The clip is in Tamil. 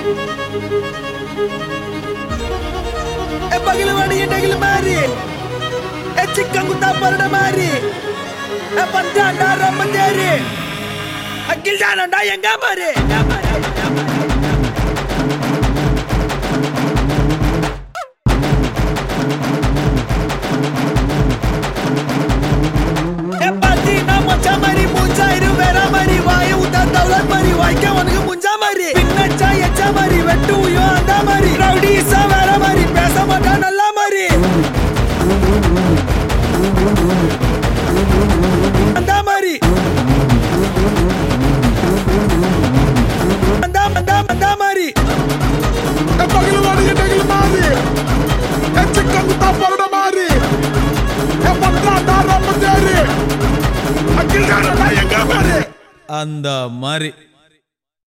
பகிலவாடி எண்டகில மாறி சிக்கங்குத்தா பரட மாறி பஞ்சாண்டா ரம்மஞ்சேரி அகில் ஜானண்டா எங்க மாறி பாத்தி நான் மச்சா மாறி மூஞ்சாயிரு வேற மாறி வாய உத்தா தௌலத் மாறி வாய்க்க உனக்கு முஞ்சா மாறி பின்னச்சா எச்சா மாறி வெட்டு உயோ அந்த மாறி ரவுடிஸா வேற மாறி பேச மாட்டா நல்லா மாறி அந்த மாறி அந்த மாறி பகிலவாடி எண்டகில மாறி சிக்கங்குத்தா பரட மாறி பஞ்சாண்டா ரம்மஞ்சேரி அகில் ஜானண்டா எங்க மாறி அந்த மாதிரி